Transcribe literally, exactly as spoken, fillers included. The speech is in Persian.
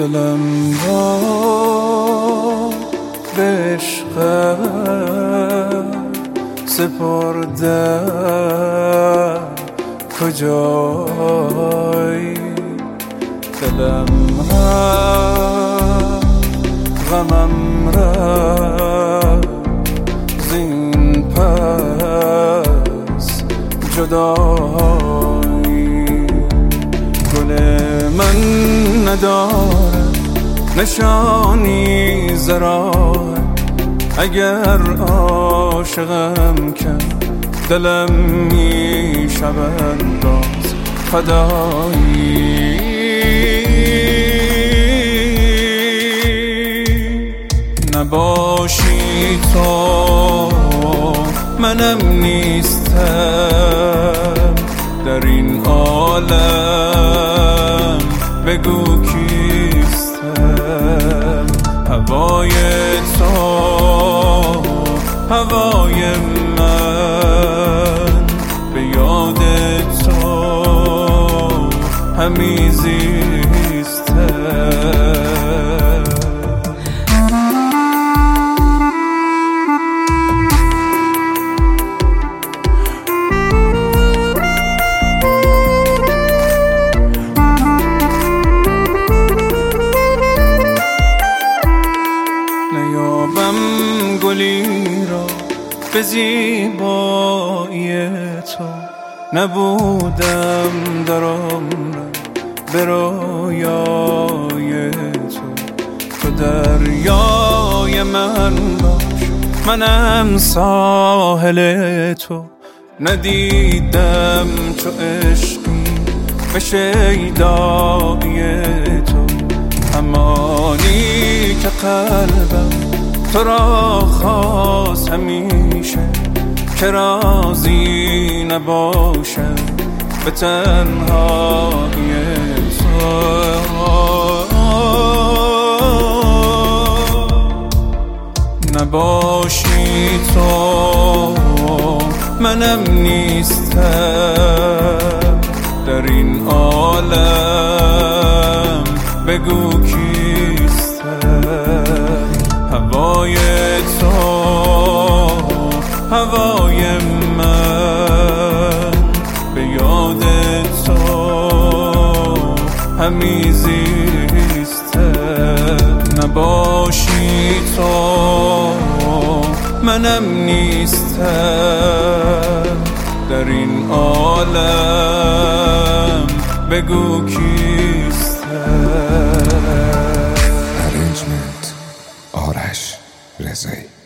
دلم را به عشقت سپرده کجایی؟ دلم رفت غمم رفت زین پس جدایی. گل من نداره نشانی زراه، اگر عاشقم کرد دلم می شود باز فدایی. نباشی تو منم نیستم در این عالم، بگو کیستم؟ هوای تو هوای من، به یاد تو همی زیستم. نیابم گلی را به زیبایی تو، نبودم در عمرم به رویای تو. تو دریای من باش منم ساحل تو، ندیدم چو عشقی به شیدای تو. همانی که قلبم تو را خواست همیشه، که راضی نباشم به تنهایی تو. نباشی تو منم نیستم در این عالم، بگو کیستم؟ هوای تو هوای من، به یاد تو همی زیستم. نباشی تو منم نیستم در این عالم، بگو کیستم؟ Arrangement آرش رضایی.